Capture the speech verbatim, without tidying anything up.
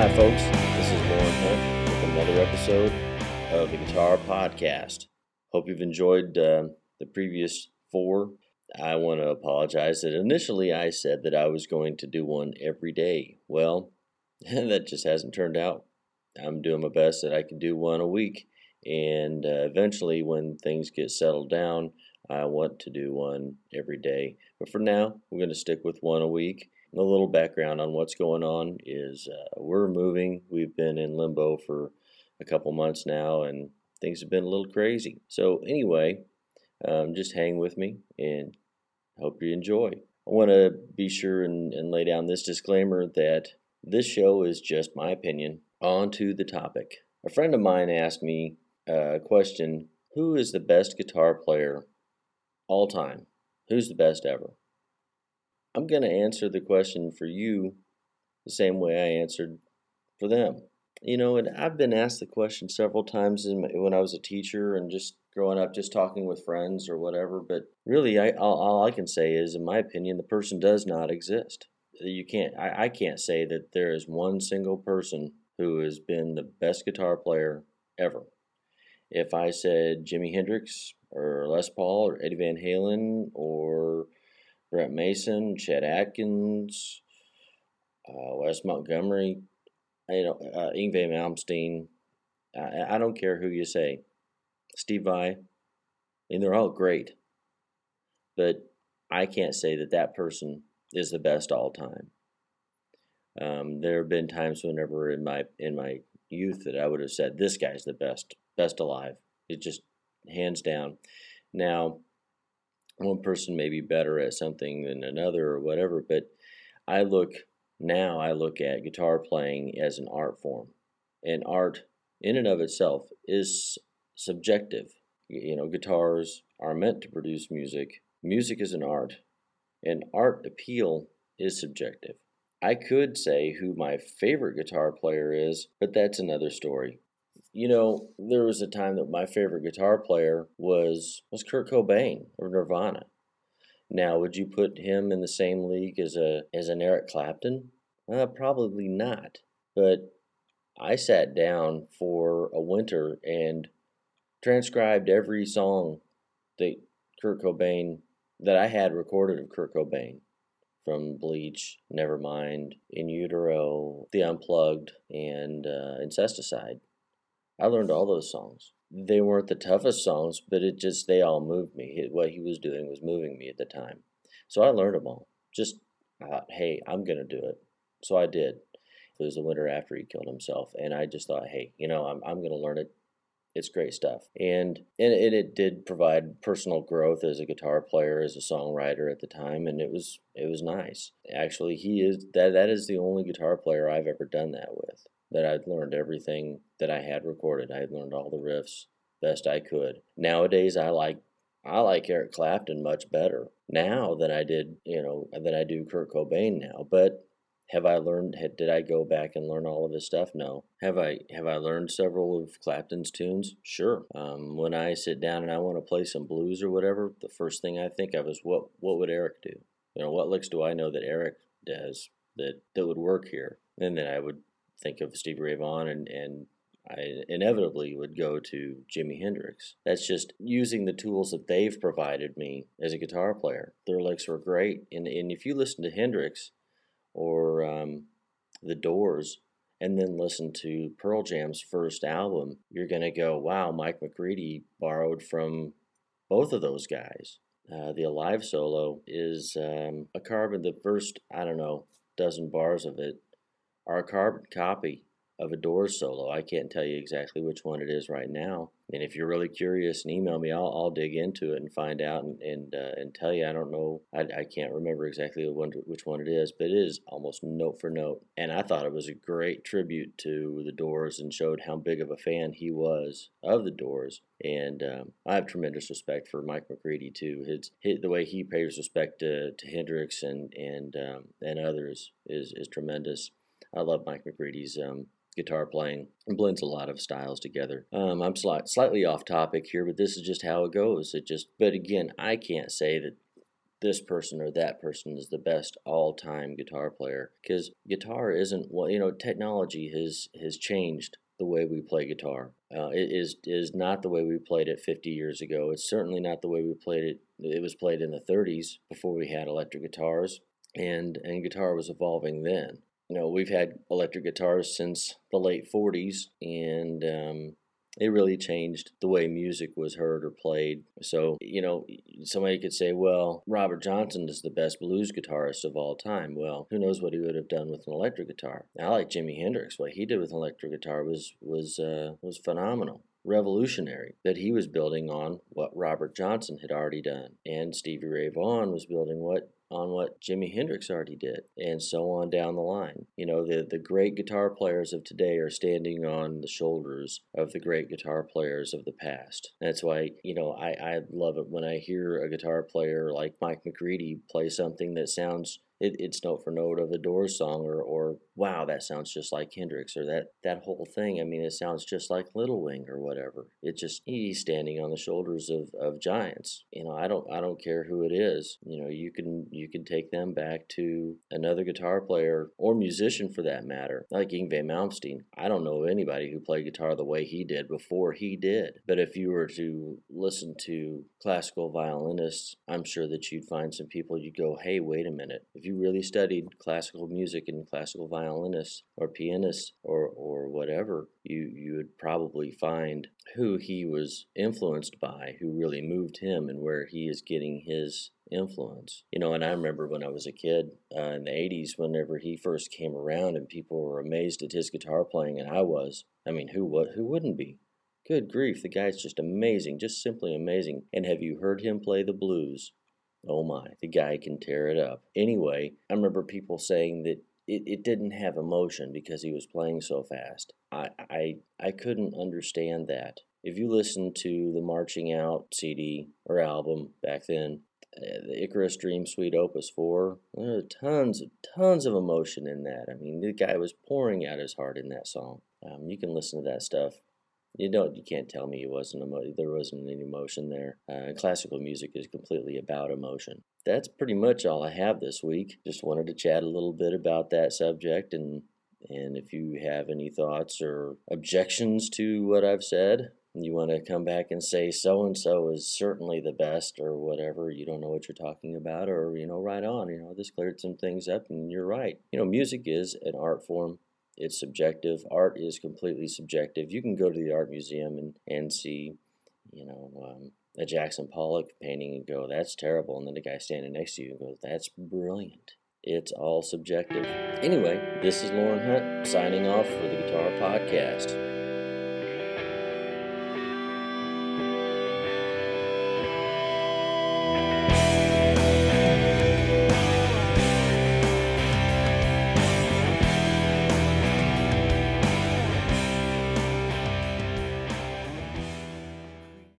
Hi, folks. This is Lauren Hunt with another episode of the Guitar Podcast. Hope you've enjoyed uh, the previous four. I want to apologize that initially I said that I was going to do one every day. Well, that just hasn't turned out. I'm doing my best that I can do one a week. And uh, eventually, when things get settled down, I want to do one every day. But for now, we're going to stick with one a week. A little background on what's going on is uh, we're moving. We've been in limbo for a couple months now, and things have been a little crazy. So anyway, um, just hang with me, and hope you enjoy. I want to be sure and, and lay down this disclaimer that this show is just my opinion. On to the topic. A friend of mine asked me a question, who is the best guitar player all time? Who's the best ever? I'm going to answer the question for you the same way I answered for them. You know, and I've been asked the question several times in my, when I was a teacher and just growing up, just talking with friends or whatever. But really, I, all, all I can say is, in my opinion, the person does not exist. You can't. I, I can't say that there is one single person who has been the best guitar player ever. If I said Jimi Hendrix or Les Paul or Eddie Van Halen or Brett Mason, Chet Atkins, uh, Wes Montgomery, you know, uh, Yngwie Malmsteen. I, I don't care who you say. Steve Vai. I mean, they're all great. But I can't say that that person is the best all time. Um, there have been times whenever in my in my youth that I would have said, this guy's the best, best alive. It just hands down. Now, one person may be better at something than another or whatever, but I look now I look at guitar playing as an art form. And art in and of itself is subjective. You know, guitars are meant to produce music. Music is an art, and art appeal is subjective. I could say who my favorite guitar player is, but that's another story. You know, there was a time that my favorite guitar player was was Kurt Cobain of Nirvana. Now, would you put him in the same league as a as an Eric Clapton? Uh, probably not. But I sat down for a winter and transcribed every song that Kurt Cobain that I had recorded of Kurt Cobain, from Bleach, Nevermind, In Utero, The Unplugged, and uh, Incesticide. I learned all those songs. They weren't the toughest songs, but it just, they all moved me. What he was doing was moving me at the time. So I learned them all. Just, I thought, hey, I'm going to do it. So I did. It was the winter after he killed himself. And I just thought, hey, you know, I'm, I'm going to learn it. It's great stuff. And, and it, it did provide personal growth as a guitar player, as a songwriter at the time. And it was, it was nice. Actually, he is, that, that is the only guitar player I've ever done that with. That I'd learned everything that I had recorded. I had learned all the riffs best I could. Nowadays, I like I like Eric Clapton much better now than I did, you know, than I do Kurt Cobain now. But have I learned? Had, did I go back and learn all of his stuff? No. Have I? Have I learned several of Clapton's tunes? Sure. Um, when I sit down and I want to play some blues or whatever, the first thing I think of is what what would Eric do? You know, what licks do I know that Eric does that that would work here? And then I would think of Stevie Ray Vaughan, and, and I inevitably would go to Jimi Hendrix. That's just using the tools that they've provided me as a guitar player. Their licks were great. And, and if you listen to Hendrix or um, The Doors and then listen to Pearl Jam's first album, you're going to go, wow, Mike McCready borrowed from both of those guys. Uh, the Alive solo is um, a carbon, the first, I don't know, dozen bars of it are a carbon copy of a Doors solo. I can't tell you exactly which one it is right now. And if you're really curious and email me, I'll, I'll dig into it and find out and and, uh, and tell you. I don't know. I, I can't remember exactly which one it is, but it is almost note for note. And I thought it was a great tribute to the Doors and showed how big of a fan he was of the Doors. And um, I have tremendous respect for Mike McCready too. His, his the way he pays respect to, to Hendrix and and um, and others is is tremendous. I love Mike McCready's um, guitar playing. It blends a lot of styles together. Um, I'm sli- slightly off topic here, but this is just how it goes. It just, but again, I can't say that this person or that person is the best all-time guitar player, because guitar isn't, well, you know, technology has has changed the way we play guitar. Uh, it is is not the way we played it fifty years ago. It's certainly not the way we played it. It was played in the thirties before we had electric guitars, and and guitar was evolving then. You know, we've had electric guitars since the late forties, and um, it really changed the way music was heard or played. So, you know, somebody could say, well, Robert Johnson is the best blues guitarist of all time. Well, who knows what he would have done with an electric guitar. I like Jimi Hendrix. What he did with an electric guitar was was uh, was phenomenal, revolutionary, that he was building on what Robert Johnson had already done. And Stevie Ray Vaughan was building what on what Jimi Hendrix already did, and so on down the line. You know, the, the great guitar players of today are standing on the shoulders of the great guitar players of the past. That's why, you know, I, I love it when I hear a guitar player like Mike McCready play something that sounds, it, it's note for note of a Doors song, or, or wow, that sounds just like Hendrix, or that, that whole thing, I mean, it sounds just like Little Wing or whatever. It just, he's standing on the shoulders of, of giants. You know, I don't I don't care who it is. You know, you can you can take them back to another guitar player or musician for that matter, like Yngwie Malmsteen. I don't know anybody who played guitar the way he did before he did. But if you were to listen to classical violinists, I'm sure that you'd find some people you'd go, hey, wait a minute. If you really studied classical music and classical violinists or pianists or, or whatever, you, you would probably find who he was influenced by, who really moved him and where he is getting his influence. You know, and I remember when I was a kid uh, in the eighties, whenever he first came around and people were amazed at his guitar playing, and I was. I mean, who what who wouldn't be? Good grief, the guy's just amazing, just simply amazing. And have you heard him play the blues? Oh my, the guy can tear it up. Anyway, I remember people saying that it, it didn't have emotion because he was playing so fast. I, I I couldn't understand that. If you listen to the Marching Out C D or album back then, uh, the Icarus Dream Suite Opus four, there are tons of tons of emotion in that. I mean, the guy was pouring out his heart in that song. Um, you can listen to that stuff. You don't. You can't tell me it wasn't emo- there wasn't any emotion there. Uh, classical music is completely about emotion. That's pretty much all I have this week. Just wanted to chat a little bit about that subject, and and if you have any thoughts or objections to what I've said, you want to come back and say so and so is certainly the best or whatever. You don't know what you're talking about, or you know, right on. You know, this cleared some things up, and you're right. You know, music is an art form. It's subjective. Art is completely subjective. You can go to the art museum and, and see, you know, um, a Jackson Pollock painting and go, that's terrible. And then the guy standing next to you goes, that's brilliant. It's all subjective. Anyway, this is Lauren Hunt signing off for the Guitar Podcast.